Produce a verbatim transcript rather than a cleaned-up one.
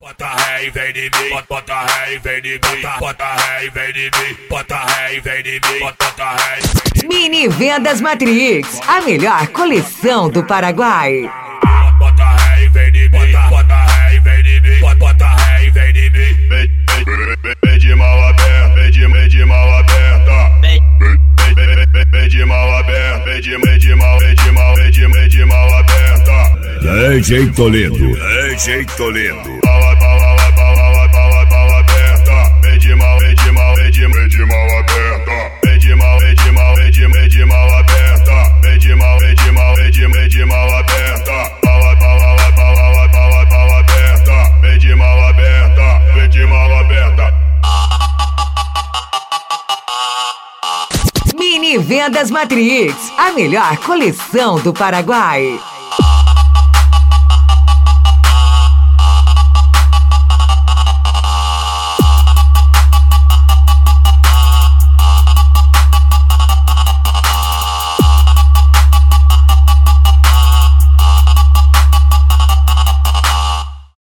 Bota ré e vem de mim, bota ré e vem de mim, bota ré e vem de mim, bota ré e vem de mim, bota ré e vem de mim. Mini Vendas Matrix, a melhor coleção do Paraguai. Bota ré e vem de mim, bota ré e vem de mim, bota ré e vem de mim. Vem de mal aberta, vem de vem de mal aberta. Vem de mal aberta, vem de vem de mal, vem de mal, vem de vem de mal aberta. D J Toledo, D J Toledo. Vem de mal, vem de mal, vem de vem de mal aberta. Vem de mal, vem de mal, vem de vem de mal aberta. Vem de mal, vem de mal, vem de vem de mal aberta. Pau, pau, pau, pau, pau, pau aberta. Vem de mal aberta, vem de mal aberta. Mini Vendas Matrix, a melhor coleção do Paraguai.